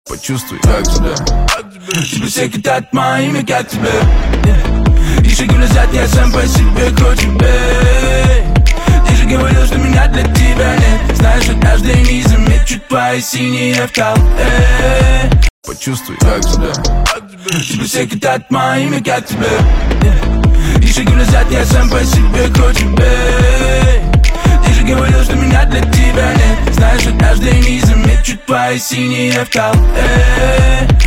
Почувствуй, как тебя. Тебе все кидают мое имя, как тебе. И шаги назад я сам по себе круче, бей. Ты же говорил, что меня для тебя нет. Знаешь, однажды не замечу твои синие вкалы. Почувствуй, как тебя. Тебе все кидают мое имя, как тебе. И шаги назад я сам по себе круче, бей. Ты же говорил, что меня для тебя нет. Знаешь, однажды не замечу твои синие вкалы.